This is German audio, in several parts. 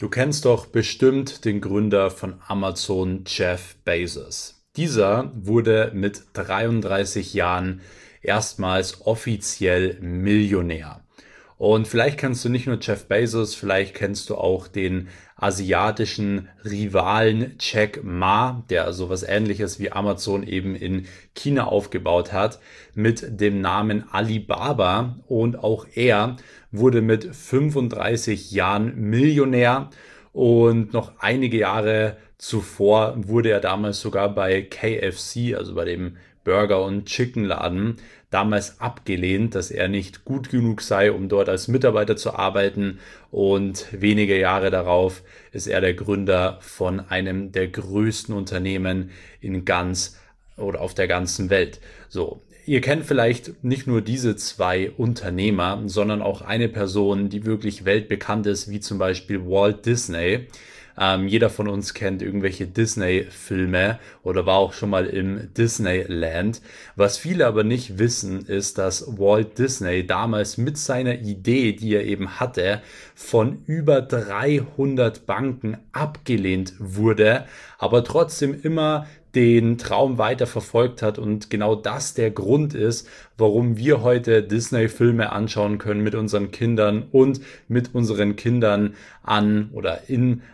Du kennst doch bestimmt den Gründer von Amazon, Jeff Bezos. Dieser wurde mit 33 Jahren erstmals offiziell Millionär. Und vielleicht kennst du nicht nur Jeff Bezos, vielleicht kennst du auch den asiatischen Rivalen Jack Ma, der sowas Ähnliches wie Amazon eben in China aufgebaut hat, mit dem Namen Alibaba. Und auch er wurde mit 35 Jahren Millionär. Und noch einige Jahre zuvor wurde er damals sogar bei KFC, also bei dem Burger- und Chickenladen, damals abgelehnt, dass er nicht gut genug sei, um dort als Mitarbeiter zu arbeiten. Und wenige Jahre darauf ist er der Gründer von einem der größten Unternehmen in ganz oder auf der ganzen Welt. So, ihr kennt vielleicht nicht nur diese zwei Unternehmer, sondern auch eine Person, die wirklich weltbekannt ist, wie zum Beispiel Walt Disney. Jeder von uns kennt irgendwelche Disney-Filme oder war auch schon mal im Disneyland. Was viele aber nicht wissen, ist, dass Walt Disney damals mit seiner Idee, die er eben hatte, von über 300 Banken abgelehnt wurde, aber trotzdem immer den Traum weiter verfolgt hat und genau das der Grund ist, warum wir heute Disney-Filme anschauen können mit unseren Kindern und mit unseren Kindern an oder in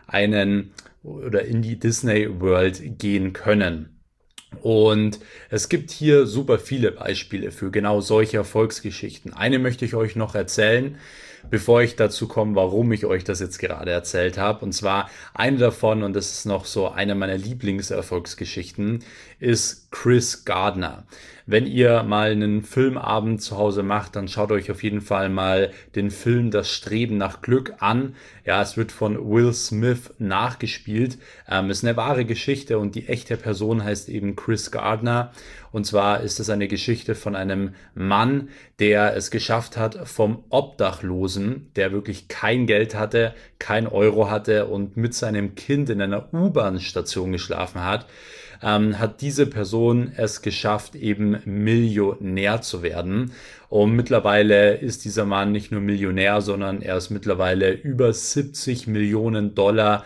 die Disney World gehen können. Und es gibt hier super viele Beispiele für genau solche Erfolgsgeschichten. Eine möchte ich euch noch erzählen, bevor ich dazu komme, warum ich euch das jetzt gerade erzählt habe. Und zwar eine davon, und das ist noch so eine meiner Lieblingserfolgsgeschichten, ist Chris Gardner. Wenn ihr mal einen Filmabend zu Hause macht, dann schaut euch auf jeden Fall mal den Film Das Streben nach Glück an. Ja, es wird von Will Smith nachgespielt. Ist eine wahre Geschichte und die echte Person heißt eben Chris Gardner. Und zwar ist es eine Geschichte von einem Mann, der es geschafft hat, vom Obdachlosen, der wirklich kein Geld hatte, kein Euro hatte und mit seinem Kind in einer U-Bahn-Station geschlafen hat, hat diese Person es geschafft, eben Millionär zu werden. Und mittlerweile ist dieser Mann nicht nur Millionär, sondern er ist mittlerweile über 70 Millionen Dollar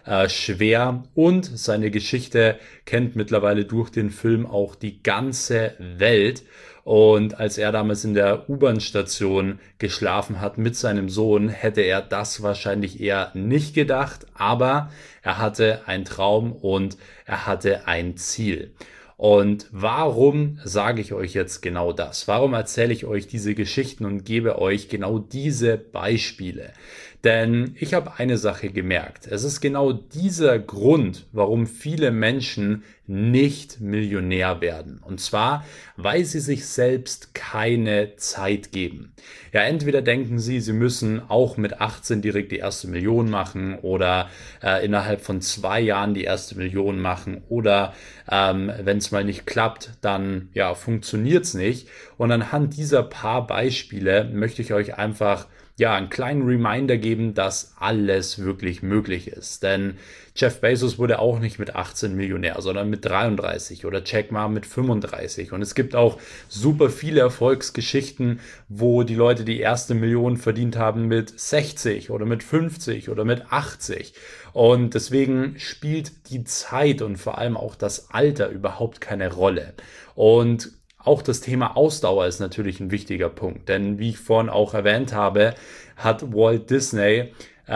schwer und seine Geschichte kennt mittlerweile durch den Film auch die ganze Welt. Und als er damals in der U-Bahn-Station geschlafen hat mit seinem Sohn, hätte er das wahrscheinlich eher nicht gedacht, aber er hatte einen Traum und er hatte ein Ziel. Und warum sage ich euch jetzt genau das? Warum erzähle ich euch diese Geschichten und gebe euch genau diese Beispiele? Denn ich habe eine Sache gemerkt. Es ist genau dieser Grund, warum viele Menschen nicht Millionär werden. Und zwar, weil sie sich selbst keine Zeit geben. Ja, entweder denken sie, sie müssen auch mit 18 direkt die erste Million machen oder innerhalb von 2 Jahren die erste Million machen oder wenn es mal nicht klappt, dann ja, funktioniert es nicht. Und anhand dieser paar Beispiele möchte ich euch einfach einen kleinen Reminder geben, dass alles wirklich möglich ist. Denn Jeff Bezos wurde auch nicht mit 18 Millionär, sondern mit 33 oder Jack Ma mit 35. Und es gibt auch super viele Erfolgsgeschichten, wo die Leute die erste Million verdient haben mit 60 oder mit 50 oder mit 80. Und deswegen spielt die Zeit und vor allem auch das Alter überhaupt keine Rolle. Und auch das Thema Ausdauer ist natürlich ein wichtiger Punkt, denn wie ich vorhin auch erwähnt habe, hat Walt Disney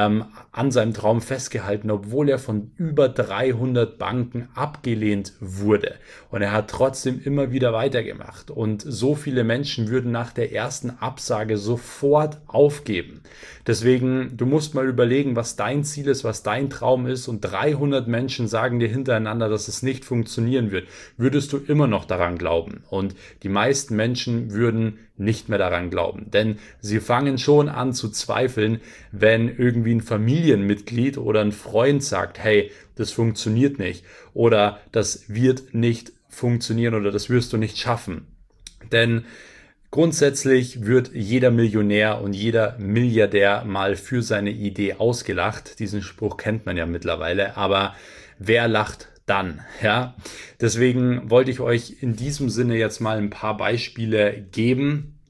an seinem Traum festgehalten, obwohl er von über 300 Banken abgelehnt wurde. Und er hat trotzdem immer wieder weitergemacht. Und so viele Menschen würden nach der ersten Absage sofort aufgeben. Deswegen, du musst mal überlegen, was dein Ziel ist, was dein Traum ist. Und 300 Menschen sagen dir hintereinander, dass es nicht funktionieren wird. Würdest du immer noch daran glauben? Und die meisten Menschen würden nicht mehr daran glauben. Denn sie fangen schon an zu zweifeln, wenn irgendwie ein Familienmitglied oder ein Freund sagt, hey, das funktioniert nicht oder das wird nicht funktionieren oder das wirst du nicht schaffen. Denn grundsätzlich wird jeder Millionär und jeder Milliardär mal für seine Idee ausgelacht. Diesen Spruch kennt man ja mittlerweile, aber wer lacht dann? Ja, deswegen wollte ich euch in diesem Sinne jetzt mal ein paar Beispiele geben,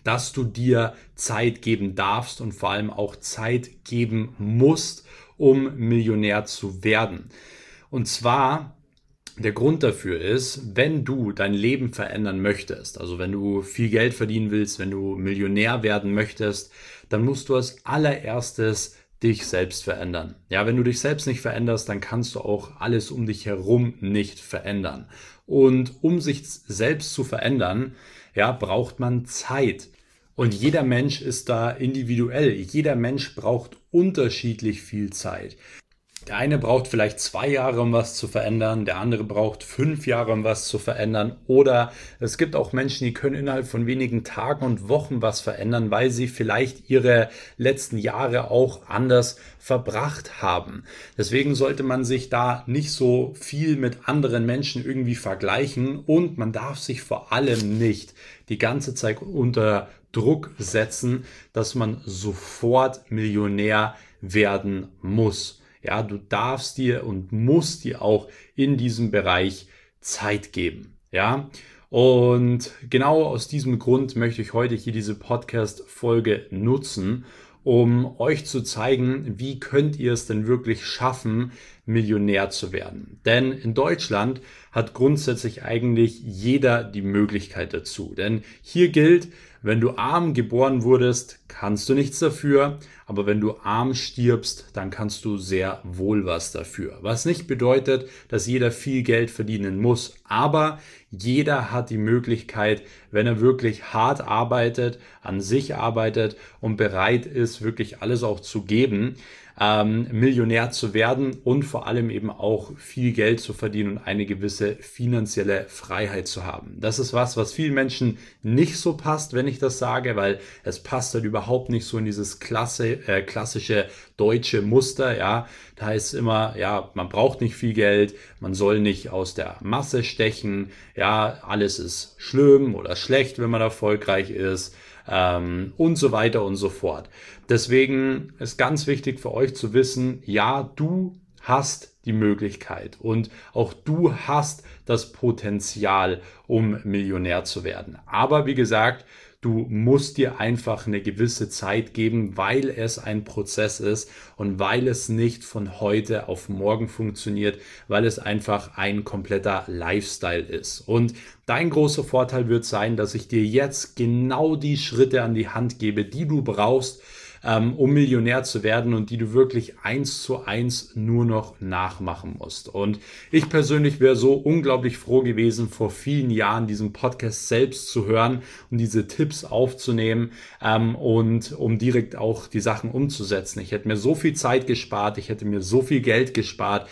dass du dir Zeit geben darfst und vor allem auch Zeit geben musst, um Millionär zu werden. Und zwar, der Grund dafür ist, wenn du dein Leben verändern möchtest, also wenn du viel Geld verdienen willst, wenn du Millionär werden möchtest, dann musst du als allererstes dich selbst verändern. Ja, wenn du dich selbst nicht veränderst, dann kannst du auch alles um dich herum nicht verändern. Und um sich selbst zu verändern, ja, braucht man Zeit. Und jeder Mensch ist da individuell. Jeder Mensch braucht unterschiedlich viel Zeit. Der eine braucht vielleicht 2 Jahre, um was zu verändern, der andere braucht 5 Jahre, um was zu verändern. Oder es gibt auch Menschen, die können innerhalb von wenigen Tagen und Wochen was verändern, weil sie vielleicht ihre letzten Jahre auch anders verbracht haben. Deswegen sollte man sich da nicht so viel mit anderen Menschen irgendwie vergleichen und man darf sich vor allem nicht die ganze Zeit unter Druck setzen, dass man sofort Millionär werden muss. Ja, du darfst dir und musst dir auch in diesem Bereich Zeit geben. Ja, und genau aus diesem Grund möchte ich heute hier diese Podcast-Folge nutzen, um euch zu zeigen, wie könnt ihr es denn wirklich schaffen, Millionär zu werden. Denn in Deutschland hat grundsätzlich eigentlich jeder die Möglichkeit dazu. Denn hier gilt, wenn du arm geboren wurdest, kannst du nichts dafür. Aber wenn du arm stirbst, dann kannst du sehr wohl was dafür. Was nicht bedeutet, dass jeder viel Geld verdienen muss. Aber jeder hat die Möglichkeit, wenn er wirklich hart arbeitet, an sich arbeitet und bereit ist, wirklich alles auch zu geben, Millionär zu werden und vor allem eben auch viel Geld zu verdienen und eine gewisse finanzielle Freiheit zu haben. Das ist was vielen Menschen nicht so passt, wenn ich das sage, weil es passt halt überhaupt nicht so in dieses klassische deutsche Muster. Ja, da heißt es immer, ja, man braucht nicht viel Geld, man soll nicht aus der Masse stechen, ja, alles ist schlimm oder schlecht, wenn man erfolgreich ist. Und so weiter und so fort. Deswegen ist ganz wichtig für euch zu wissen, ja, du hast die Möglichkeit und auch du hast das Potenzial, um Millionär zu werden. Aber wie gesagt, du musst dir einfach eine gewisse Zeit geben, weil es ein Prozess ist und weil es nicht von heute auf morgen funktioniert, weil es einfach ein kompletter Lifestyle ist. Und dein großer Vorteil wird sein, dass ich dir jetzt genau die Schritte an die Hand gebe, die du brauchst, um Millionär zu werden und die du wirklich 1:1 nur noch nachmachen musst. Und ich persönlich wäre so unglaublich froh gewesen, vor vielen Jahren diesen Podcast selbst zu hören und diese Tipps aufzunehmen und um direkt auch die Sachen umzusetzen. Ich hätte mir so viel Zeit gespart, ich hätte mir so viel Geld gespart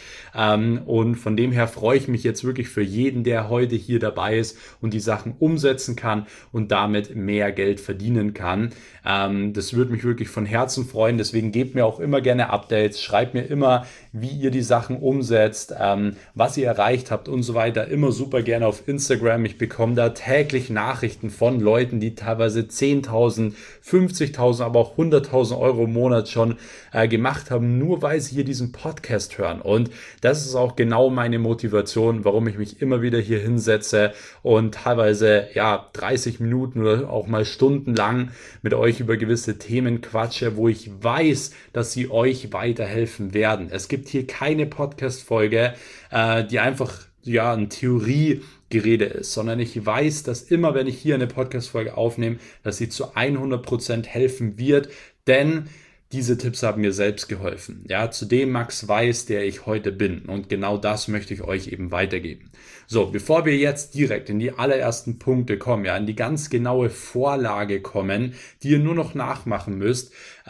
und von dem her freue ich mich jetzt wirklich für jeden, der heute hier dabei ist und die Sachen umsetzen kann und damit mehr Geld verdienen kann. Das würde mich wirklich von Herzen freuen, deswegen gebt mir auch immer gerne Updates, schreibt mir immer, wie ihr die Sachen umsetzt, was ihr erreicht habt und so weiter, immer super gerne auf Instagram. Ich bekomme da täglich Nachrichten von Leuten, die teilweise 10.000, 50.000, aber auch 100.000 Euro im Monat schon gemacht haben, nur weil sie hier diesen Podcast hören. Und das ist auch genau meine Motivation, warum ich mich immer wieder hier hinsetze und teilweise 30 Minuten oder auch mal stundenlang mit euch über gewisse Themen quatsche, wo ich weiß, dass sie euch weiterhelfen werden. Es gibt hier keine Podcast-Folge, die einfach ein Theoriegerede ist, sondern ich weiß, dass immer, wenn ich hier eine Podcast-Folge aufnehme, dass sie zu 100% helfen wird, denn diese Tipps haben mir selbst geholfen. Ja, zu dem Max Weiß, der ich heute bin. Und genau das möchte ich euch eben weitergeben. So, bevor wir jetzt direkt in die allerersten Punkte kommen, in die ganz genaue Vorlage kommen, die ihr nur noch nachmachen müsst,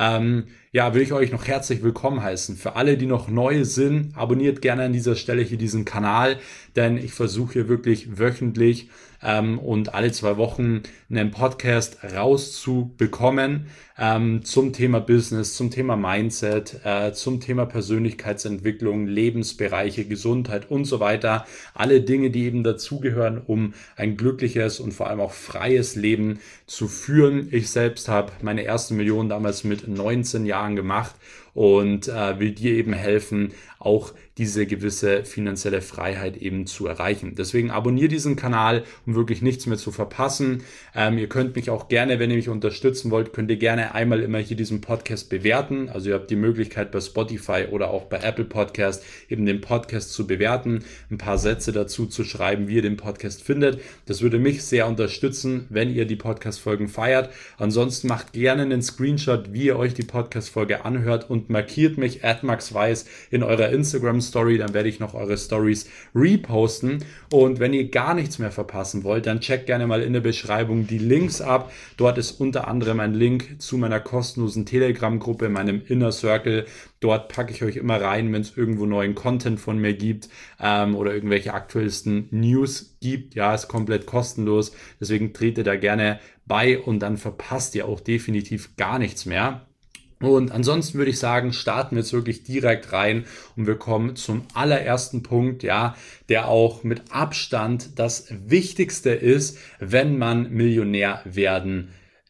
will ich euch noch herzlich willkommen heißen. Für alle, die noch neu sind, abonniert gerne an dieser Stelle hier diesen Kanal, denn ich versuche hier wirklich wöchentlich und alle 2 Wochen einen Podcast rauszubekommen zum Thema Business, zum Thema Mindset, zum Thema Persönlichkeitsentwicklung, Lebensbereiche, Gesundheit und so weiter. Alle Dinge, die eben dazugehören, um ein glückliches und vor allem auch freies Leben zu führen. Ich selbst habe meine erste Million damals mit 19 Jahren gemacht und will dir eben helfen, auch diese gewisse finanzielle Freiheit eben zu erreichen. Deswegen abonniere diesen Kanal, um wirklich nichts mehr zu verpassen. Ihr könnt mich auch gerne, wenn ihr mich unterstützen wollt, könnt ihr gerne einmal immer hier diesen Podcast bewerten. Also ihr habt die Möglichkeit bei Spotify oder auch bei Apple Podcast eben den Podcast zu bewerten, ein paar Sätze dazu zu schreiben, wie ihr den Podcast findet. Das würde mich sehr unterstützen, wenn ihr die Podcast-Folgen feiert. Ansonsten macht gerne einen Screenshot, wie ihr euch die Podcast-Folge anhört und markiert mich @maxweiss in eurer Instagram-Story, dann werde ich noch eure Stories reposten. Und wenn ihr gar nichts mehr verpassen wollt, dann checkt gerne mal in der Beschreibung die Links ab. Dort ist unter anderem ein Link zu meiner kostenlosen Telegram-Gruppe, meinem Inner Circle. Dort packe ich euch immer rein, wenn es irgendwo neuen Content von mir gibt oder irgendwelche aktuellsten News gibt. Ja, ist komplett kostenlos. Deswegen tretet da gerne bei und dann verpasst ihr auch definitiv gar nichts mehr. Und ansonsten würde ich sagen, starten wir jetzt wirklich direkt rein und wir kommen zum allerersten Punkt, ja, der auch mit Abstand das Wichtigste ist, wenn man Millionär werden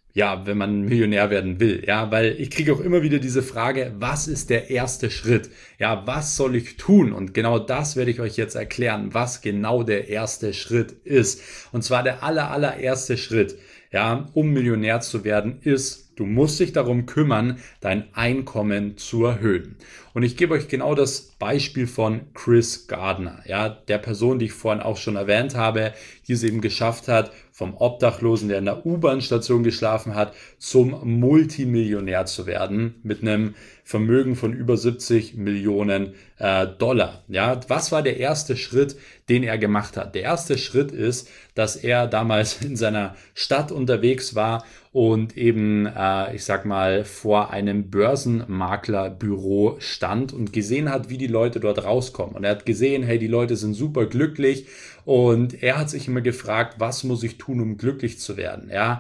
will, ja, weil ich kriege auch immer wieder diese Frage, was ist der erste Schritt? Ja, was soll ich tun? Und genau das werde ich euch jetzt erklären, was genau der erste Schritt ist. Und zwar der allererste Schritt, ja, um Millionär zu werden, ist: Du musst dich darum kümmern, dein Einkommen zu erhöhen. Und ich gebe euch genau das Beispiel von Chris Gardner, ja, der Person, die ich vorhin auch schon erwähnt habe, die es eben geschafft hat, vom Obdachlosen, der in der U-Bahn-Station geschlafen hat, zum Multimillionär zu werden mit einem Vermögen von über 70 Millionen Dollar. Ja, was war der erste Schritt, den er gemacht hat? Der erste Schritt ist, dass er damals in seiner Stadt unterwegs war und eben, vor einem Börsenmaklerbüro stand und gesehen hat, wie die Leute dort rauskommen. Und er hat gesehen, hey, die Leute sind super glücklich und er hat sich immer gefragt, was muss ich tun, um glücklich zu werden? Ja,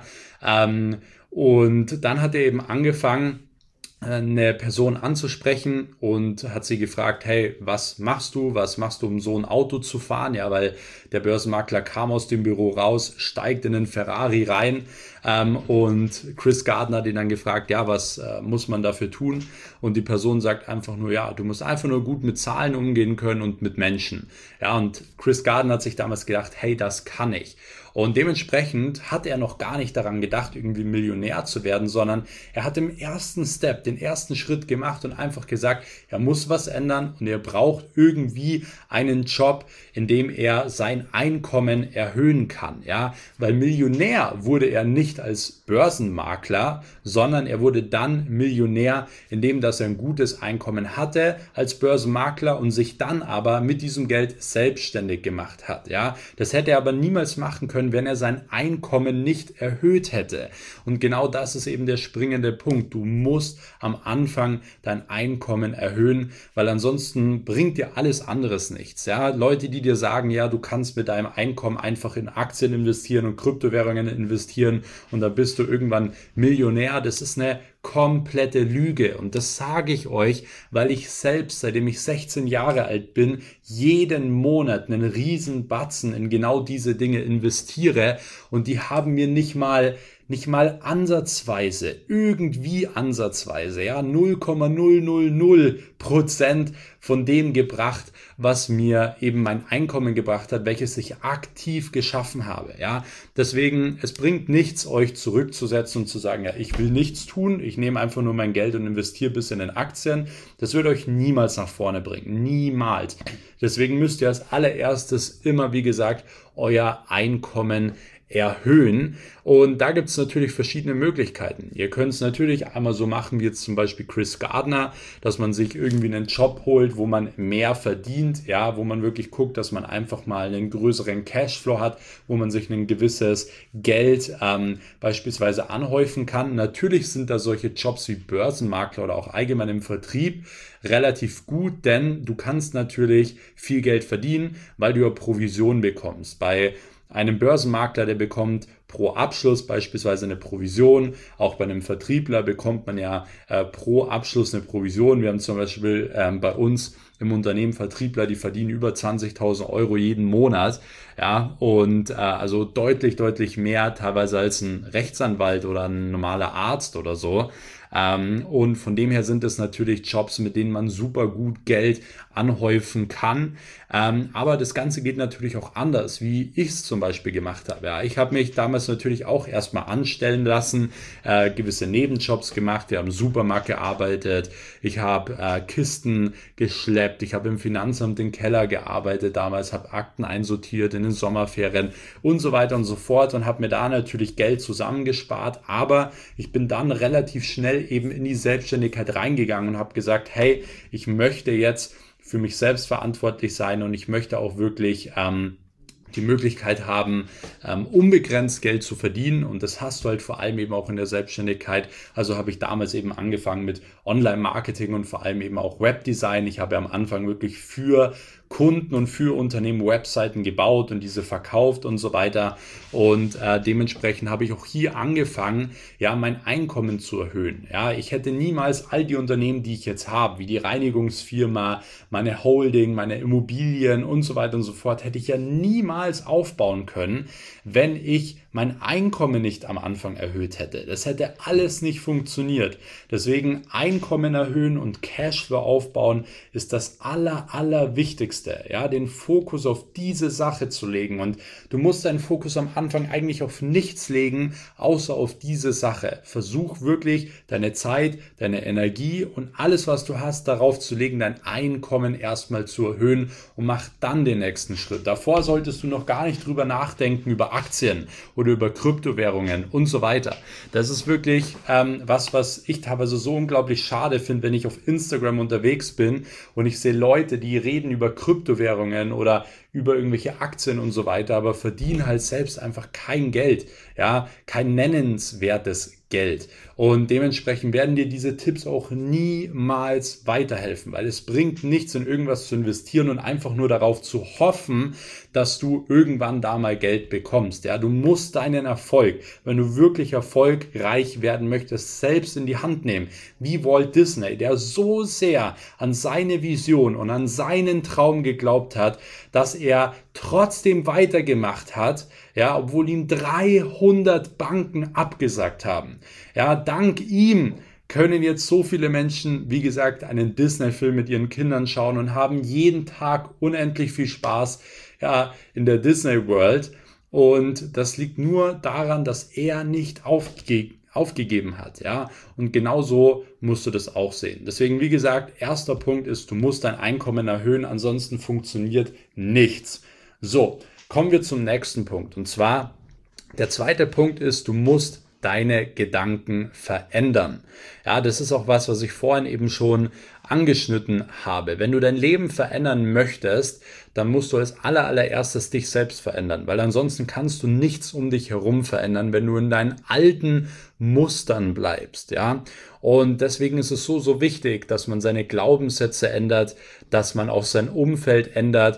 und dann hat er eben angefangen, eine Person anzusprechen und hat sie gefragt, hey, was machst du, um so ein Auto zu fahren? Ja, weil der Börsenmakler kam aus dem Büro raus, steigt in einen Ferrari rein und Chris Gardner hat ihn dann gefragt, ja, was muss man dafür tun? Und die Person sagt einfach nur, ja, du musst einfach nur gut mit Zahlen umgehen können und mit Menschen. Ja, und Chris Gardner hat sich damals gedacht, hey, das kann ich. Und dementsprechend hat er noch gar nicht daran gedacht, irgendwie Millionär zu werden, sondern er hat den ersten Schritt gemacht und einfach gesagt, er muss was ändern und er braucht irgendwie einen Job, in dem er sein Einkommen erhöhen kann. Ja, weil Millionär wurde er nicht als Börsenmakler, sondern er wurde dann Millionär, indem dass er ein gutes Einkommen hatte als Börsenmakler und sich dann aber mit diesem Geld selbstständig gemacht hat. Ja, das hätte er aber niemals machen können, wenn er sein Einkommen nicht erhöht hätte. Und genau das ist eben der springende Punkt. Du musst am Anfang dein Einkommen erhöhen, weil ansonsten bringt dir alles anderes nichts. Ja, Leute, die dir sagen, ja, du kannst mit deinem Einkommen einfach in Aktien investieren und Kryptowährungen investieren und dann bist du irgendwann Millionär, das ist eine komplette Lüge. Und das sage ich euch, weil ich selbst, seitdem ich 16 Jahre alt bin, jeden Monat einen riesen Batzen in genau diese Dinge investiere und die haben mir nicht mal ansatzweise, ja, 0,000% von dem gebracht, was mir eben mein Einkommen gebracht hat, welches ich aktiv geschaffen habe, ja. Deswegen, es bringt nichts, euch zurückzusetzen und zu sagen, ja, ich will nichts tun, ich nehme einfach nur mein Geld und investiere ein bisschen in Aktien. Das wird euch niemals nach vorne bringen, niemals. Deswegen müsst ihr als allererstes immer, wie gesagt, euer Einkommen erhöhen. Und da gibt es natürlich verschiedene Möglichkeiten. Ihr könnt es natürlich einmal so machen, wie jetzt zum Beispiel Chris Gardner, dass man sich irgendwie einen Job holt, wo man mehr verdient, ja, wo man wirklich guckt, dass man einfach mal einen größeren Cashflow hat, wo man sich ein gewisses Geld beispielsweise anhäufen kann. Natürlich sind da solche Jobs wie Börsenmakler oder auch allgemein im Vertrieb relativ gut, denn du kannst natürlich viel Geld verdienen, weil du ja Provision bekommst. Bei einem Börsenmakler, der bekommt pro Abschluss beispielsweise eine Provision. Auch bei einem Vertriebler bekommt man ja pro Abschluss eine Provision. Wir haben zum Beispiel bei uns im Unternehmen Vertriebler, die verdienen über 20.000 Euro jeden Monat. Ja, und also deutlich mehr teilweise als ein Rechtsanwalt oder ein normaler Arzt oder so. Und von dem her sind es natürlich Jobs, mit denen man super gut Geld anhäufen kann. Aber das Ganze geht natürlich auch anders, wie ich es zum Beispiel gemacht habe. Ja, ich habe mich damals natürlich auch erstmal anstellen lassen, gewisse Nebenjobs gemacht. Wir haben im Supermarkt gearbeitet. Ich habe Kisten geschleppt. Ich habe im Finanzamt im Keller gearbeitet. Damals habe Akten einsortiert in den Sommerferien und so weiter und so fort und habe mir da natürlich Geld zusammengespart. Aber ich bin dann relativ schnell eben in die Selbstständigkeit reingegangen und habe gesagt, hey, ich möchte jetzt für mich selbst verantwortlich sein und ich möchte auch wirklich die Möglichkeit haben, unbegrenzt Geld zu verdienen, und das hast du halt vor allem eben auch in der Selbstständigkeit. Also habe ich damals eben angefangen mit Online-Marketing und vor allem eben auch Webdesign. Ich habe am Anfang wirklich für Kunden und für Unternehmen Webseiten gebaut und diese verkauft und so weiter, und dementsprechend habe ich auch hier angefangen, ja, mein Einkommen zu erhöhen. Ja, ich hätte niemals all die Unternehmen, die ich jetzt habe, wie die Reinigungsfirma, meine Holding, meine Immobilien und so weiter und so fort, hätte ich ja niemals aufbauen können, wenn ich mein Einkommen nicht am Anfang erhöht hätte. Das hätte alles nicht funktioniert. Deswegen Einkommen erhöhen und Cashflow aufbauen ist das Allerwichtigste. Ja, den Fokus auf diese Sache zu legen, und du musst deinen Fokus am Anfang eigentlich auf nichts legen, außer auf diese Sache. Versuch wirklich deine Zeit, deine Energie und alles, was du hast, darauf zu legen, dein Einkommen erstmal zu erhöhen, und mach dann den nächsten Schritt. Davor solltest du noch gar nicht drüber nachdenken, über Aktien oder über Kryptowährungen und so weiter. Das ist wirklich was ich teilweise so unglaublich schade finde, wenn ich auf Instagram unterwegs bin und ich sehe Leute, die reden über Kryptowährungen oder über irgendwelche Aktien und so weiter, aber verdienen halt selbst einfach kein Geld, ja, kein nennenswertes Geld. Und dementsprechend werden dir diese Tipps auch niemals weiterhelfen, weil es bringt nichts, in irgendwas zu investieren und einfach nur darauf zu hoffen, dass du irgendwann da mal Geld bekommst. Ja, du musst deinen Erfolg, wenn du wirklich erfolgreich werden möchtest, selbst in die Hand nehmen. Wie Walt Disney, der so sehr an seine Vision und an seinen Traum geglaubt hat, dass er trotzdem weitergemacht hat, ja, obwohl ihm 300 Banken abgesagt haben. Ja, dank ihm können jetzt so viele Menschen, wie gesagt, einen Disney-Film mit ihren Kindern schauen und haben jeden Tag unendlich viel Spaß, ja, in der Disney World. Und das liegt nur daran, dass er nicht aufgegeben hat, ja, und genauso musst du das auch sehen. Deswegen, wie gesagt, erster Punkt ist, du musst dein Einkommen erhöhen, ansonsten funktioniert nichts. So, kommen wir zum nächsten Punkt, und zwar, der zweite Punkt ist, du musst deine Gedanken verändern. Ja, das ist auch was ich vorhin eben schon angeschnitten habe. Wenn du dein Leben verändern möchtest, dann musst du als allererstes dich selbst verändern, weil ansonsten kannst du nichts um dich herum verändern, wenn du in deinen alten Mustern bleibst, ja. Und deswegen ist es so wichtig, dass man seine Glaubenssätze ändert, dass man auch sein Umfeld ändert,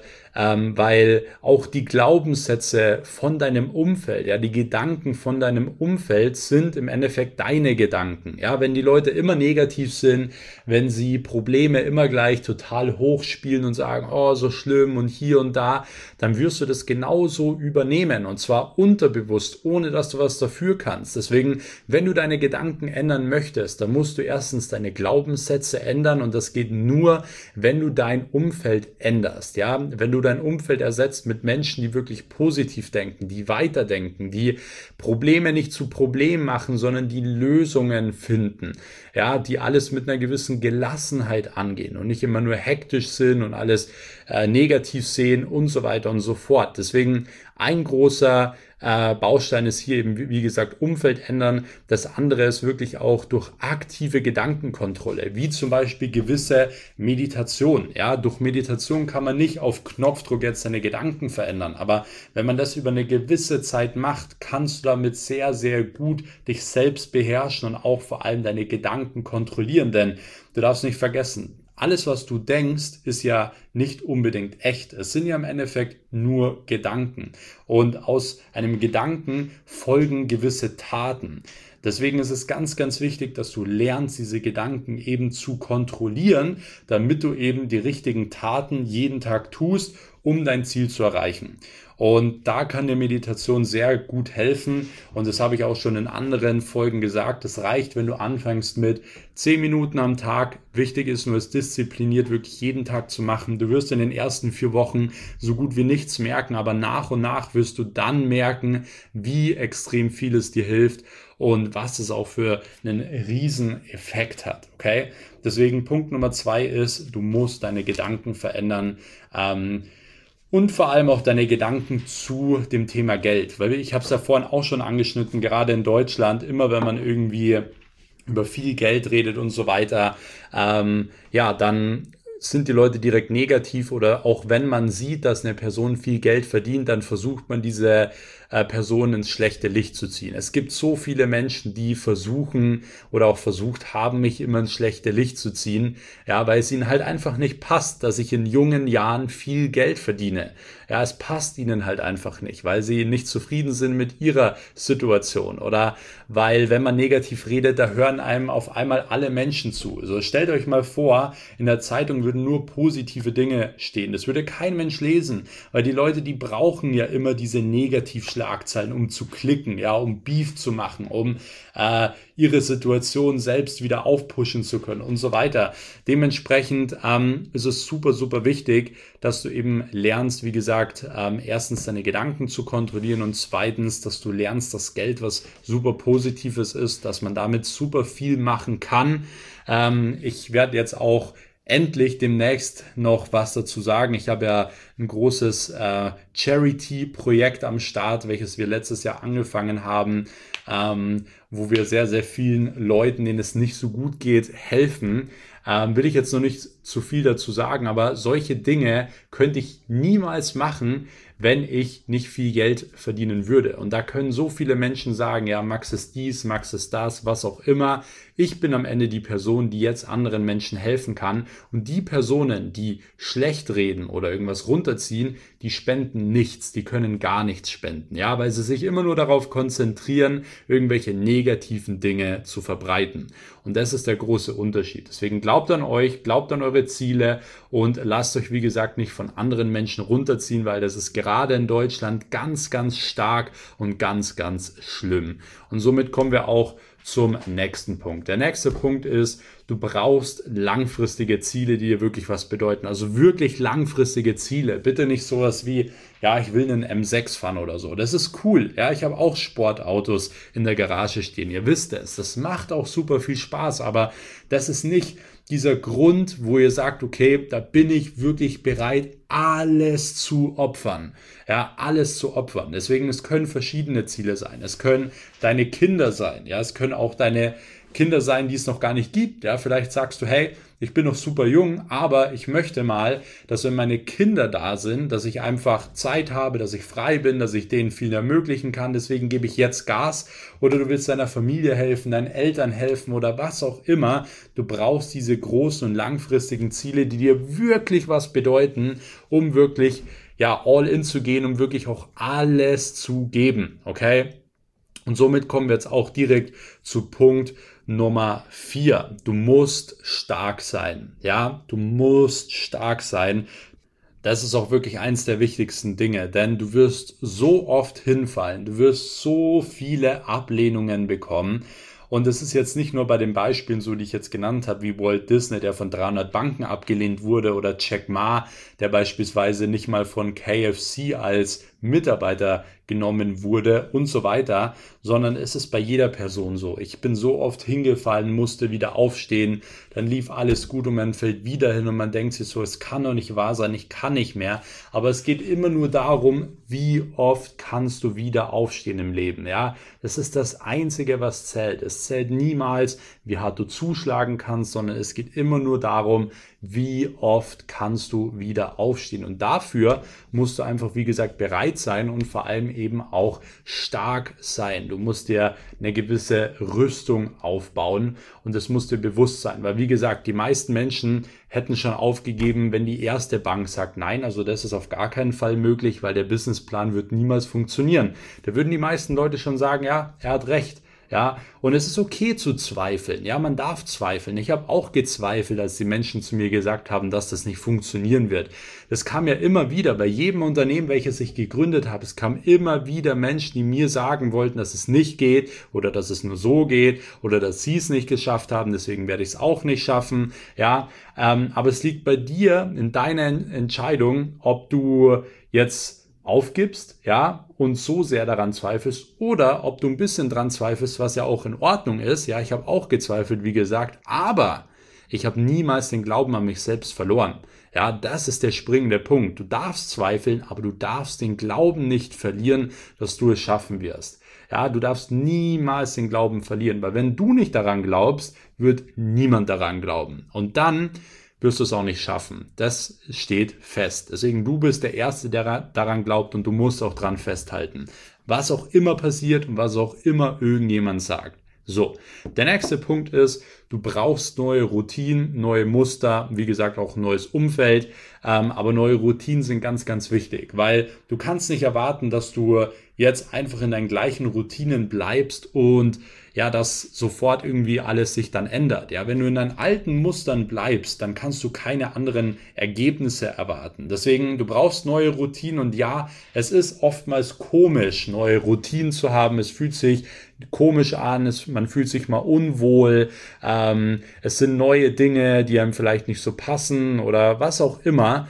weil auch die Glaubenssätze von deinem Umfeld, ja, die Gedanken von deinem Umfeld sind im Endeffekt deine Gedanken. Ja, wenn die Leute immer negativ sind, wenn sie Probleme immer gleich total hochspielen und sagen, oh, so schlimm und hier und da, dann wirst du das genauso übernehmen, und zwar unterbewusst, ohne dass du was dafür kannst. Deswegen, wenn du deine Gedanken ändern möchtest, dann musst du erstens deine Glaubenssätze ändern, und das geht nur, wenn du dein Umfeld änderst, ja, wenn du dein Umfeld ersetzt mit Menschen, die wirklich positiv denken, die weiterdenken, die Probleme nicht zu Problemen machen, sondern die Lösungen finden, ja, die alles mit einer gewissen Gelassenheit angehen und nicht immer nur hektisch sind und alles negativ sehen und so weiter und so fort. Deswegen ein großer Baustein ist hier eben, wie gesagt, Umfeld ändern. Das andere ist wirklich auch durch aktive Gedankenkontrolle, wie zum Beispiel gewisse Meditation. Ja, durch Meditation kann man nicht auf Knopfdruck jetzt seine Gedanken verändern, aber wenn man das über eine gewisse Zeit macht, kannst du damit sehr, sehr gut dich selbst beherrschen und auch vor allem deine Gedanken kontrollieren, denn du darfst nicht vergessen, alles, was du denkst, ist ja nicht unbedingt echt. Es sind ja im Endeffekt nur Gedanken. Und aus einem Gedanken folgen gewisse Taten. Deswegen ist es ganz, ganz wichtig, dass du lernst, diese Gedanken eben zu kontrollieren, damit du eben die richtigen Taten jeden Tag tust, um dein Ziel zu erreichen. Und da kann dir Meditation sehr gut helfen. Und das habe ich auch schon in anderen Folgen gesagt. Es reicht, wenn du anfängst mit 10 Minuten am Tag. Wichtig ist nur, es diszipliniert wirklich jeden Tag zu machen. Du wirst in den ersten 4 Wochen so gut wie nichts merken, aber nach und nach wirst du dann merken, wie extrem viel es dir hilft und was es auch für einen riesen Effekt hat. Okay? Deswegen Punkt Nummer 2 ist, du musst deine Gedanken verändern. Und vor allem auch deine Gedanken zu dem Thema Geld. Weil ich habe es ja vorhin auch schon angeschnitten, gerade in Deutschland, immer wenn man irgendwie über viel Geld redet und so weiter, dann sind die Leute direkt negativ, oder auch wenn man sieht, dass eine Person viel Geld verdient, dann versucht man diese Person ins schlechte Licht zu ziehen. Es gibt so viele Menschen, die versuchen oder auch versucht haben, mich immer ins schlechte Licht zu ziehen, ja, weil es ihnen halt einfach nicht passt, dass ich in jungen Jahren viel Geld verdiene. Ja, es passt ihnen halt einfach nicht, weil sie nicht zufrieden sind mit ihrer Situation, oder weil, wenn man negativ redet, da hören einem auf einmal alle Menschen zu. Also stellt euch mal vor, in der Zeitung würden nur positive Dinge stehen. Das würde kein Mensch lesen, weil die Leute, die brauchen ja immer diese Negativschlagzeilen, um zu klicken, ja, um Beef zu machen, um ihre Situation selbst wieder aufpushen zu können und so weiter. Dementsprechend ist es super, super wichtig, dass du eben lernst, wie gesagt, erstens deine Gedanken zu kontrollieren und zweitens, dass du lernst, dass Geld was super Positives ist, dass man damit super viel machen kann. Ich werde jetzt auch endlich demnächst noch was dazu sagen. Ich habe ja ein großes Charity-Projekt am Start, welches wir letztes Jahr angefangen haben, wo wir sehr, sehr vielen Leuten, denen es nicht so gut geht, helfen. Will ich jetzt noch nicht zu viel dazu sagen, aber solche Dinge könnte ich niemals machen, wenn ich nicht viel Geld verdienen würde. Und da können so viele Menschen sagen, ja, Max ist dies, Max ist das, was auch immer. Ich bin am Ende die Person, die jetzt anderen Menschen helfen kann. Und die Personen, die schlecht reden oder irgendwas runterziehen, die spenden nichts, die können gar nichts spenden. Ja, weil sie sich immer nur darauf konzentrieren, irgendwelche negativen Dinge zu verbreiten. Und das ist der große Unterschied. Deswegen glaubt an euch, glaubt an eure Ziele und lasst euch, wie gesagt, nicht von anderen Menschen runterziehen, weil das ist gerade in Deutschland ganz, ganz stark und ganz, ganz schlimm. Und somit kommen wir auch zum nächsten Punkt. Der nächste Punkt ist, du brauchst langfristige Ziele, die dir wirklich was bedeuten. Also wirklich langfristige Ziele. Bitte nicht sowas wie, ja, ich will einen M6 fahren oder so. Das ist cool. Ja, ich habe auch Sportautos in der Garage stehen. Ihr wisst es. Das macht auch super viel Spaß, aber das ist nicht dieser Grund, wo ihr sagt, okay, da bin ich wirklich bereit, alles zu opfern. Ja, alles zu opfern. Deswegen, es können verschiedene Ziele sein. Es können deine Kinder sein. Ja, es können auch deine Kinder sein, die es noch gar nicht gibt. Ja, vielleicht sagst du, hey, ich bin noch super jung, aber ich möchte mal, dass wenn meine Kinder da sind, dass ich einfach Zeit habe, dass ich frei bin, dass ich denen viel ermöglichen kann. Deswegen gebe ich jetzt Gas. Oder du willst deiner Familie helfen, deinen Eltern helfen oder was auch immer. Du brauchst diese großen und langfristigen Ziele, die dir wirklich was bedeuten, um wirklich, ja, all in zu gehen, um wirklich auch alles zu geben. Okay? Und somit kommen wir jetzt auch direkt zu Punkt Nummer 4. Du musst stark sein. Ja, du musst stark sein. Das ist auch wirklich eins der wichtigsten Dinge, denn du wirst so oft hinfallen. Du wirst so viele Ablehnungen bekommen. Und es ist jetzt nicht nur bei den Beispielen so, die ich jetzt genannt habe, wie Walt Disney, der von 300 Banken abgelehnt wurde, oder Jack Ma, der beispielsweise nicht mal von KFC als Mitarbeiter genommen wurde und so weiter, sondern es ist bei jeder Person so. Ich bin so oft hingefallen, musste wieder aufstehen, dann lief alles gut und man fällt wieder hin und man denkt sich so, es kann doch nicht wahr sein, ich kann nicht mehr. Aber es geht immer nur darum, wie oft kannst du wieder aufstehen im Leben, ja? Das ist das Einzige, was zählt. Es zählt niemals, wie hart du zuschlagen kannst, sondern es geht immer nur darum, wie oft kannst du wieder aufstehen. Und dafür musst du einfach, wie gesagt, bereit sein und vor allem eben auch stark sein. Du musst dir eine gewisse Rüstung aufbauen und das muss dir bewusst sein, weil wie gesagt, die meisten Menschen hätten schon aufgegeben, wenn die erste Bank sagt nein, also das ist auf gar keinen Fall möglich, weil der Businessplan wird niemals funktionieren. Da würden die meisten Leute schon sagen, ja, er hat recht. Ja, und es ist okay zu zweifeln. Ja, man darf zweifeln. Ich habe auch gezweifelt, als die Menschen zu mir gesagt haben, dass das nicht funktionieren wird. Das kam ja immer wieder bei jedem Unternehmen, welches ich gegründet habe. Es kam immer wieder Menschen, die mir sagen wollten, dass es nicht geht oder dass es nur so geht oder dass sie es nicht geschafft haben. Deswegen werde ich es auch nicht schaffen. Ja, aber es liegt bei dir in deiner Entscheidung, ob du jetzt aufgibst, ja, und so sehr daran zweifelst oder ob du ein bisschen dran zweifelst, was ja auch in Ordnung ist. Ja, ich habe auch gezweifelt, wie gesagt, aber ich habe niemals den Glauben an mich selbst verloren. Ja, das ist der springende Punkt. Du darfst zweifeln, aber du darfst den Glauben nicht verlieren, dass du es schaffen wirst. Ja, du darfst niemals den Glauben verlieren, weil wenn du nicht daran glaubst, wird niemand daran glauben. Und dann wirst du es auch nicht schaffen. Das steht fest. Deswegen, du bist der Erste, der daran glaubt und du musst auch dran festhalten. Was auch immer passiert und was auch immer irgendjemand sagt. So, der nächste Punkt ist, du brauchst neue Routinen, neue Muster, wie gesagt auch ein neues Umfeld, aber neue Routinen sind ganz, ganz wichtig, weil du kannst nicht erwarten, dass du jetzt einfach in deinen gleichen Routinen bleibst und ja, dass sofort irgendwie alles sich dann ändert. Ja, wenn du in deinen alten Mustern bleibst, dann kannst du keine anderen Ergebnisse erwarten. Deswegen, du brauchst neue Routinen und ja, es ist oftmals komisch, neue Routinen zu haben. Es fühlt sich komisch an, man fühlt sich mal unwohl, es sind neue Dinge, die einem vielleicht nicht so passen oder was auch immer.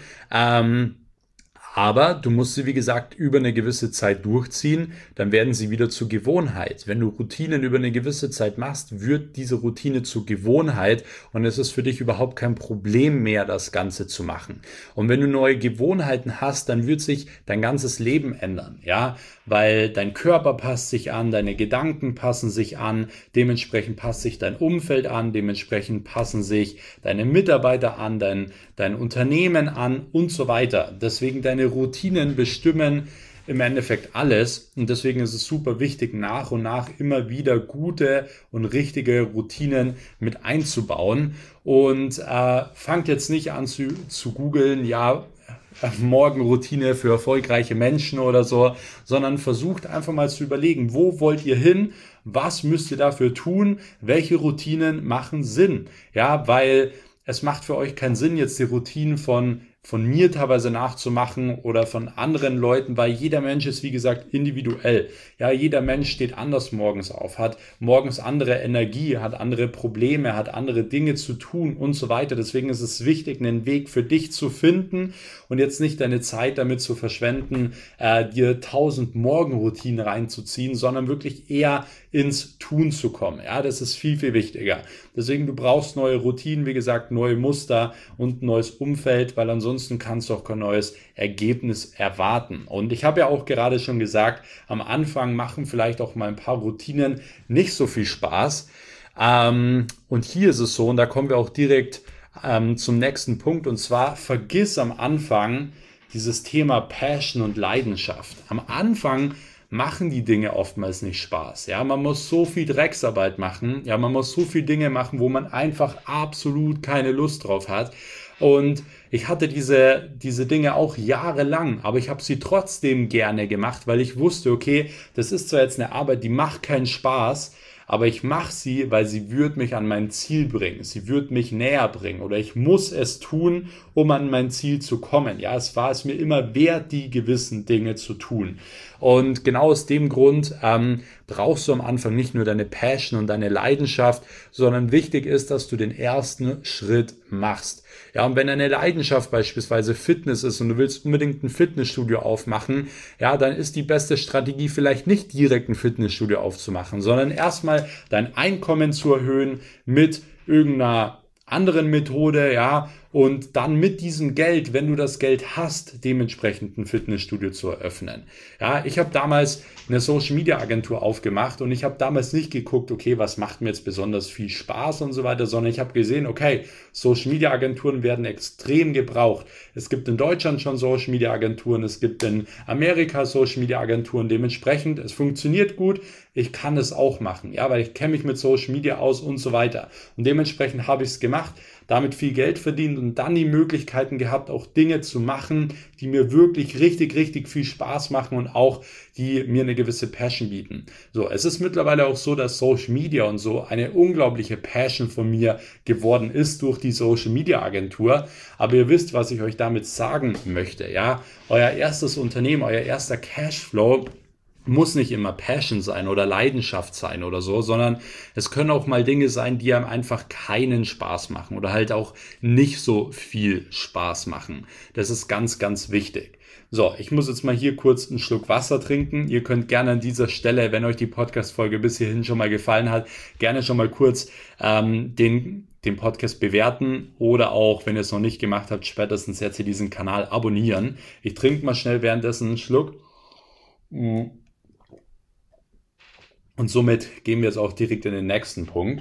Aber du musst sie, wie gesagt, über eine gewisse Zeit durchziehen, dann werden sie wieder zur Gewohnheit. Wenn du Routinen über eine gewisse Zeit machst, wird diese Routine zur Gewohnheit und es ist für dich überhaupt kein Problem mehr, das Ganze zu machen. Und wenn du neue Gewohnheiten hast, dann wird sich dein ganzes Leben ändern, ja, weil dein Körper passt sich an, deine Gedanken passen sich an, dementsprechend passt sich dein Umfeld an, dementsprechend passen sich deine Mitarbeiter an, dein Unternehmen an und so weiter. Deswegen deine Routinen bestimmen im Endeffekt alles und deswegen ist es super wichtig, nach und nach immer wieder gute und richtige Routinen mit einzubauen und fangt jetzt nicht an zu googeln, ja, Morgenroutine für erfolgreiche Menschen oder so, sondern versucht einfach mal zu überlegen, wo wollt ihr hin, was müsst ihr dafür tun, welche Routinen machen Sinn, ja, weil es macht für euch keinen Sinn, jetzt die Routinen von mir teilweise nachzumachen oder von anderen Leuten, weil jeder Mensch ist, wie gesagt, individuell. Ja, jeder Mensch steht anders morgens auf, hat morgens andere Energie, hat andere Probleme, hat andere Dinge zu tun und so weiter. Deswegen ist es wichtig, einen Weg für dich zu finden und jetzt nicht deine Zeit damit zu verschwenden, dir 1000 Morgenroutinen reinzuziehen, sondern wirklich eher ins Tun zu kommen. Ja, das ist viel, viel wichtiger. Deswegen, du brauchst neue Routinen, wie gesagt, neue Muster und ein neues Umfeld, weil ansonsten kannst du auch kein neues Ergebnis erwarten. Und ich habe ja auch gerade schon gesagt, am Anfang machen vielleicht auch mal ein paar Routinen nicht so viel Spaß. Und hier ist es so, und da kommen wir auch direkt zum nächsten Punkt, und zwar vergiss am Anfang dieses Thema Passion und Leidenschaft. Am Anfang machen die Dinge oftmals nicht Spaß. Ja, man muss so viel Drecksarbeit machen. Ja, man muss so viel Dinge machen, wo man einfach absolut keine Lust drauf hat. Und ich hatte diese Dinge auch jahrelang, aber ich habe sie trotzdem gerne gemacht, weil ich wusste, okay, das ist zwar jetzt eine Arbeit, die macht keinen Spaß, aber ich mache sie, weil sie wird mich an mein Ziel bringen. Sie wird mich näher bringen oder ich muss es tun, um an mein Ziel zu kommen. Ja, es war es mir immer wert, die gewissen Dinge zu tun. Und genau aus dem Grund brauchst du am Anfang nicht nur deine Passion und deine Leidenschaft, sondern wichtig ist, dass du den ersten Schritt machst. Ja, und wenn deine Leidenschaft beispielsweise Fitness ist und du willst unbedingt ein Fitnessstudio aufmachen, ja, dann ist die beste Strategie vielleicht nicht direkt ein Fitnessstudio aufzumachen, sondern erstmal dein Einkommen zu erhöhen mit irgendeiner anderen Methode, ja, und dann mit diesem Geld, wenn du das Geld hast, dementsprechend ein Fitnessstudio zu eröffnen. Ja, ich habe damals eine Social Media Agentur aufgemacht und ich habe damals nicht geguckt, okay, was macht mir jetzt besonders viel Spaß und so weiter, sondern ich habe gesehen, okay, Social Media Agenturen werden extrem gebraucht. Es gibt in Deutschland schon Social Media Agenturen, es gibt in Amerika Social Media Agenturen, dementsprechend, es funktioniert gut, ich kann es auch machen, ja, weil ich kenne mich mit Social Media aus und so weiter. Und dementsprechend habe ich es gemacht. damit viel Geld verdient und dann die Möglichkeiten gehabt, auch Dinge zu machen, die mir wirklich richtig, richtig viel Spaß machen und auch die mir eine gewisse Passion bieten. So, es ist mittlerweile auch so, dass Social Media und so eine unglaubliche Passion von mir geworden ist durch die Social Media Agentur. Aber ihr wisst, was ich euch damit sagen möchte, ja? Euer erstes Unternehmen, euer erster Cashflow muss nicht immer Passion sein oder Leidenschaft sein oder so, sondern es können auch mal Dinge sein, die einem einfach keinen Spaß machen oder halt auch nicht so viel Spaß machen. Das ist ganz, ganz wichtig. So, ich muss jetzt mal hier kurz einen Schluck Wasser trinken. Ihr könnt gerne an dieser Stelle, wenn euch die Podcast-Folge bis hierhin schon mal gefallen hat, gerne schon mal kurz den Podcast bewerten oder auch, wenn ihr es noch nicht gemacht habt, spätestens jetzt hier diesen Kanal abonnieren. Ich trinke mal schnell währenddessen einen Schluck. Und somit gehen wir jetzt auch direkt in den nächsten Punkt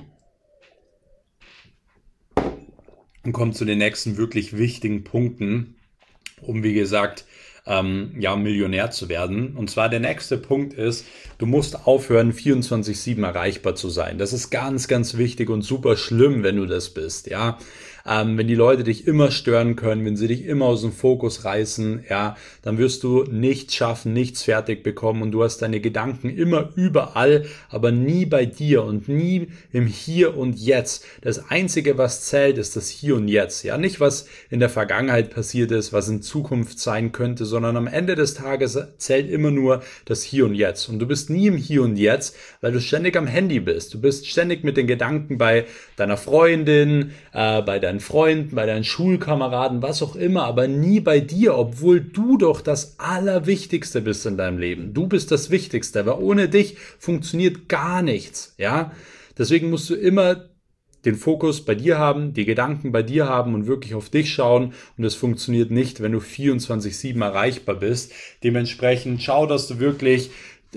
und kommen zu den nächsten wirklich wichtigen Punkten, um, wie gesagt, Millionär zu werden. Und zwar der nächste Punkt ist, du musst aufhören, 24/7 erreichbar zu sein. Das ist ganz, ganz wichtig und super schlimm, wenn du das bist, ja. Wenn die Leute dich immer stören können, wenn sie dich immer aus dem Fokus reißen, ja, dann wirst du nichts schaffen, nichts fertig bekommen und du hast deine Gedanken immer überall, aber nie bei dir und nie im Hier und Jetzt. Das Einzige, was zählt, ist das Hier und Jetzt, ja, nicht was in der Vergangenheit passiert ist, was in Zukunft sein könnte, sondern am Ende des Tages zählt immer nur das Hier und Jetzt und du bist nie im Hier und Jetzt, weil du ständig am Handy bist. Du bist ständig mit den Gedanken bei deiner Freundin, bei deinen Freunden, bei deinen Schulkameraden, was auch immer, aber nie bei dir, obwohl du doch das Allerwichtigste bist in deinem Leben. Du bist das Wichtigste, weil ohne dich funktioniert gar nichts, ja. Deswegen musst du immer den Fokus bei dir haben, die Gedanken bei dir haben und wirklich auf dich schauen und das funktioniert nicht, wenn du 24/7 erreichbar bist. Dementsprechend schau, dass du wirklich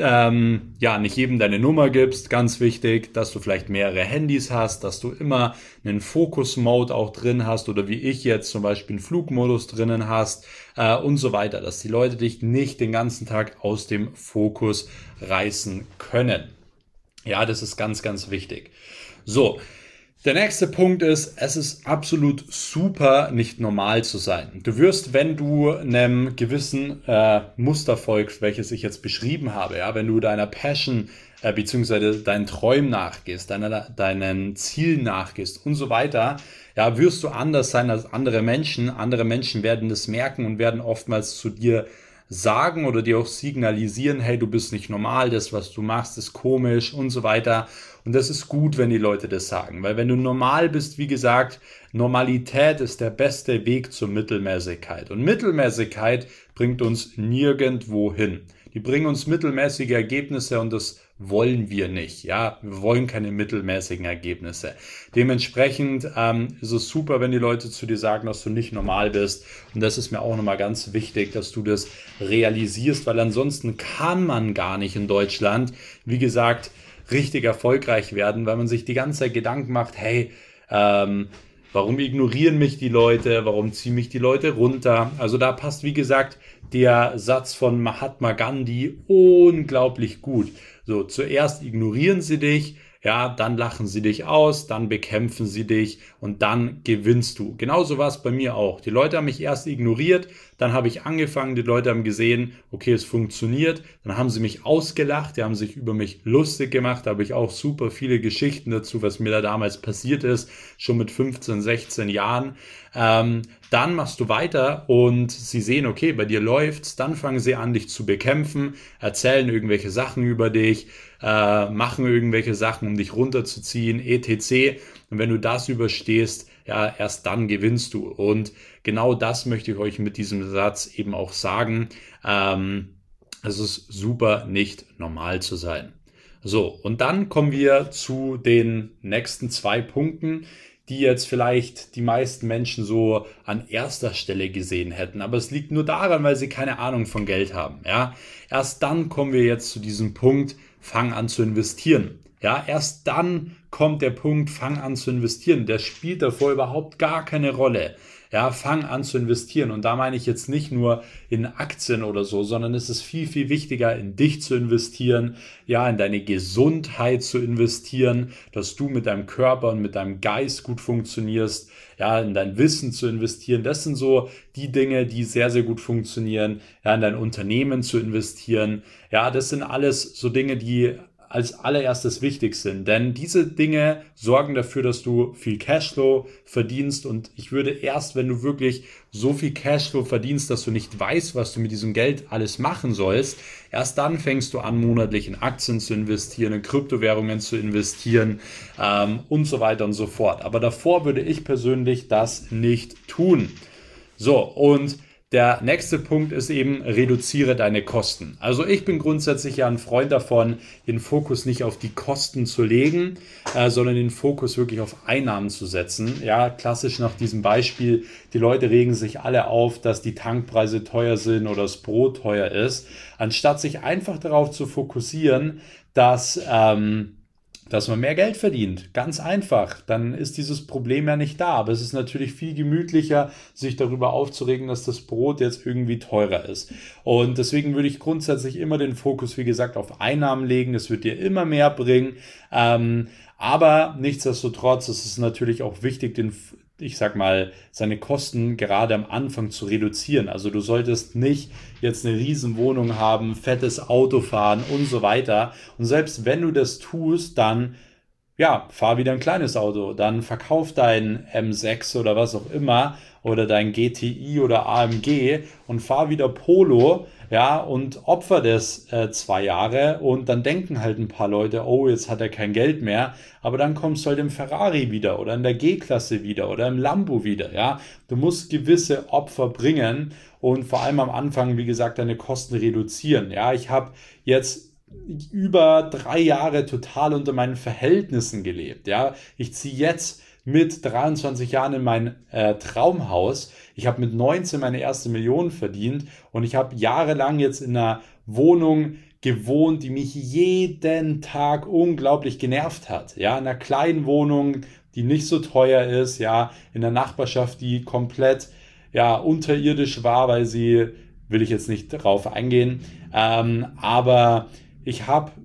nicht jedem deine Nummer gibst, ganz wichtig, dass du vielleicht mehrere Handys hast, dass du immer einen Fokus-Mode auch drin hast oder wie ich jetzt zum Beispiel einen Flugmodus drinnen hast und so weiter, dass die Leute dich nicht den ganzen Tag aus dem Fokus reißen können. Ja, das ist ganz, ganz wichtig. So, der nächste Punkt ist, es ist absolut super, nicht normal zu sein. Du wirst, wenn du einem gewissen Muster folgst, welches ich jetzt beschrieben habe, ja, wenn du deiner Passion beziehungsweise deinen Träumen nachgehst, deinen Zielen nachgehst und so weiter, ja, wirst du anders sein als andere Menschen. Andere Menschen werden das merken und werden oftmals zu dir sagen oder dir auch signalisieren, hey, du bist nicht normal, das, was du machst, ist komisch und so weiter. Und das ist gut, wenn die Leute das sagen, weil wenn du normal bist, wie gesagt, Normalität ist der beste Weg zur Mittelmäßigkeit. Und Mittelmäßigkeit bringt uns nirgendwo hin. Die bringen uns mittelmäßige Ergebnisse und das wollen wir nicht. Ja, wir wollen keine mittelmäßigen Ergebnisse. Dementsprechend ist es super, wenn die Leute zu dir sagen, dass du nicht normal bist. Und das ist mir auch nochmal ganz wichtig, dass du das realisierst, weil ansonsten kann man gar nicht in Deutschland, wie gesagt, richtig erfolgreich werden, weil man sich die ganze Zeit Gedanken macht, hey, warum ignorieren mich die Leute? Warum ziehen mich die Leute runter? Also da passt, wie gesagt, der Satz von Mahatma Gandhi unglaublich gut. So, zuerst ignorieren sie dich, ja, dann lachen sie dich aus, dann bekämpfen sie dich und dann gewinnst du. Genauso war es bei mir auch. Die Leute haben mich erst ignoriert, dann habe ich angefangen, die Leute haben gesehen, okay, es funktioniert, dann haben sie mich ausgelacht, die haben sich über mich lustig gemacht, da habe ich auch super viele Geschichten dazu, was mir da damals passiert ist, schon mit 15, 16 Jahren. Dann machst du weiter und sie sehen, okay, bei dir läuft's, dann fangen sie an, dich zu bekämpfen, erzählen irgendwelche Sachen über dich, machen irgendwelche Sachen, um dich runterzuziehen, etc. Und wenn du das überstehst, ja, erst dann gewinnst du. Und genau das möchte ich euch mit diesem Satz eben auch sagen. Es ist super, nicht normal zu sein. So, und dann kommen wir zu den nächsten 2 Punkten, die jetzt vielleicht die meisten Menschen so an erster Stelle gesehen hätten. Aber es liegt nur daran, weil sie keine Ahnung von Geld haben. Ja? Erst dann kommen wir jetzt zu diesem Punkt, fang an zu investieren. Ja, erst dann kommt der Punkt, fang an zu investieren. Der spielt davor überhaupt gar keine Rolle. Ja, fang an zu investieren. Und da meine ich jetzt nicht nur in Aktien oder so, sondern es ist viel, viel wichtiger, in dich zu investieren, ja, in deine Gesundheit zu investieren, dass du mit deinem Körper und mit deinem Geist gut funktionierst, ja, in dein Wissen zu investieren. Das sind so die Dinge, die sehr, sehr gut funktionieren, ja, in dein Unternehmen zu investieren. Ja, das sind alles so Dinge, die als allererstes wichtig sind, denn diese Dinge sorgen dafür, dass du viel Cashflow verdienst, und ich würde erst, wenn du wirklich so viel Cashflow verdienst, dass du nicht weißt, was du mit diesem Geld alles machen sollst, erst dann fängst du an, monatlich in Aktien zu investieren, in Kryptowährungen zu investieren und so weiter und so fort. Aber davor würde ich persönlich das nicht tun. So, und der nächste Punkt ist eben, reduziere deine Kosten. Also ich bin grundsätzlich ja ein Freund davon, den Fokus nicht auf die Kosten zu legen, sondern den Fokus wirklich auf Einnahmen zu setzen. Ja, klassisch nach diesem Beispiel, die Leute regen sich alle auf, dass die Tankpreise teuer sind oder das Brot teuer ist, anstatt sich einfach darauf zu fokussieren, dass man mehr Geld verdient. Ganz einfach. Dann ist dieses Problem ja nicht da. Aber es ist natürlich viel gemütlicher, sich darüber aufzuregen, dass das Brot jetzt irgendwie teurer ist. Und deswegen würde ich grundsätzlich immer den Fokus, wie gesagt, auf Einnahmen legen. Es wird dir immer mehr bringen. Aber nichtsdestotrotz ist es natürlich auch wichtig, seine Kosten gerade am Anfang zu reduzieren. Also du solltest nicht jetzt eine Riesenwohnung haben, fettes Auto fahren und so weiter. Und selbst wenn du das tust, dann fahr wieder ein kleines Auto. Dann verkauf dein M6 oder was auch immer oder dein GTI oder AMG und fahr wieder Polo, ja, und opfer das 2 Jahre, und dann denken halt ein paar Leute, oh, jetzt hat er kein Geld mehr, aber dann kommst du halt im Ferrari wieder oder in der G-Klasse wieder oder im Lambo wieder, ja. Du musst gewisse Opfer bringen und vor allem am Anfang, wie gesagt, deine Kosten reduzieren, ja. Ich habe jetzt über 3 Jahre total unter meinen Verhältnissen gelebt, ja. Ich ziehe jetzt mit 23 Jahren in mein Traumhaus. Ich habe mit 19 meine erste Million verdient und ich habe jahrelang jetzt in einer Wohnung gewohnt, die mich jeden Tag unglaublich genervt hat. Ja, in einer kleinen Wohnung, die nicht so teuer ist, ja, in der Nachbarschaft, die komplett unterirdisch war, weil will ich jetzt nicht drauf eingehen, aber ich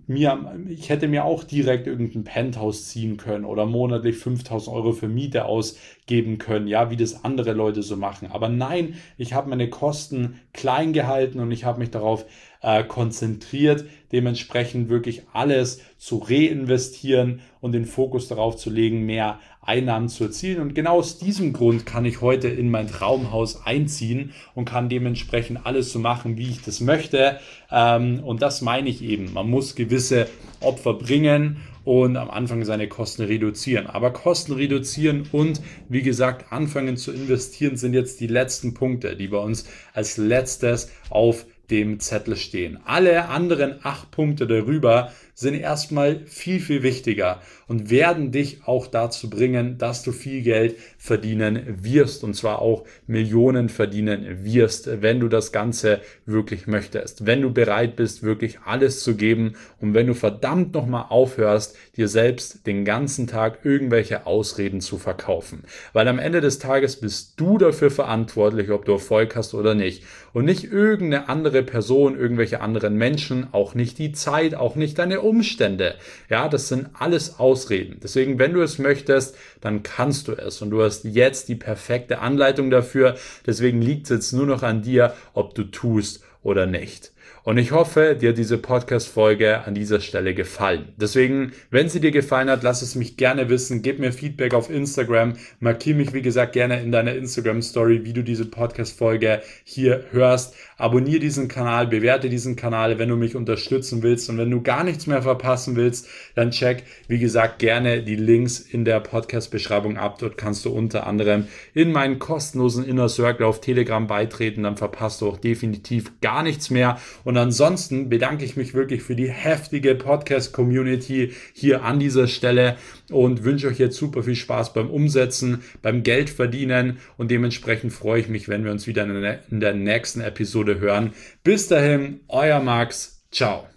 hätte mir auch direkt irgendein Penthouse ziehen können oder monatlich 5.000 Euro für Miete ausgeben können, ja, wie das andere Leute so machen. Aber nein, ich habe meine Kosten klein gehalten und ich habe mich darauf konzentriert, dementsprechend wirklich alles zu reinvestieren und den Fokus darauf zu legen, mehr Einnahmen zu erzielen. Und genau aus diesem Grund kann ich heute in mein Traumhaus einziehen und kann dementsprechend alles so machen, wie ich das möchte. Und das meine ich eben. Man muss gewisse Opfer bringen und am Anfang seine Kosten reduzieren. Aber Kosten reduzieren und, wie gesagt, anfangen zu investieren sind jetzt die letzten Punkte, die bei uns als letztes auf dem Zettel stehen. Alle anderen 8 Punkte darüber sind erstmal viel, viel wichtiger und werden dich auch dazu bringen, dass du viel Geld verdienen wirst, und zwar auch Millionen verdienen wirst, wenn du das Ganze wirklich möchtest, wenn du bereit bist, wirklich alles zu geben und wenn du verdammt nochmal aufhörst, dir selbst den ganzen Tag irgendwelche Ausreden zu verkaufen. Weil am Ende des Tages bist du dafür verantwortlich, ob du Erfolg hast oder nicht, und nicht irgendeine andere Person, irgendwelche anderen Menschen, auch nicht die Zeit, auch nicht deine Umstände. Ja, das sind alles Ausreden. Deswegen, wenn du es möchtest, dann kannst du es, und du hast jetzt die perfekte Anleitung dafür. Deswegen liegt es jetzt nur noch an dir, ob du tust oder nicht. Und ich hoffe, dir hat diese Podcast-Folge an dieser Stelle gefallen. Deswegen, wenn sie dir gefallen hat, lass es mich gerne wissen. Gib mir Feedback auf Instagram. Markiere mich, wie gesagt, gerne in deiner Instagram-Story, wie du diese Podcast-Folge hier hörst. Abonniere diesen Kanal, bewerte diesen Kanal, wenn du mich unterstützen willst. Und wenn du gar nichts mehr verpassen willst, dann check, wie gesagt, gerne die Links in der Podcast-Beschreibung ab. Dort kannst du unter anderem in meinen kostenlosen Inner Circle auf Telegram beitreten. Dann verpasst du auch definitiv gar nichts mehr. Und ansonsten bedanke ich mich wirklich für die heftige Podcast-Community hier an dieser Stelle und wünsche euch jetzt super viel Spaß beim Umsetzen, beim Geldverdienen, und dementsprechend freue ich mich, wenn wir uns wieder in der nächsten Episode hören. Bis dahin, euer Max. Ciao.